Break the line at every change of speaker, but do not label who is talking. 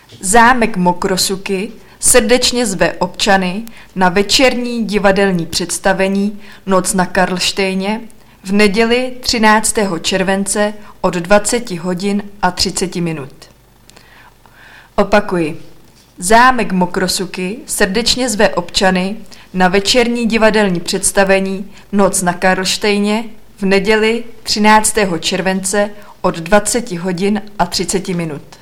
Zámek Mokrosuky srdečně zve občany na večerní divadelní představení Noc na Karlštejně v neděli 13. července od 20 hodin a 30 minut. Opakuji. Zámek Mokrosuky srdečně zve občany na večerní divadelní představení Noc na Karlštejně v neděli 13. července od 20 hodin a 30 minut.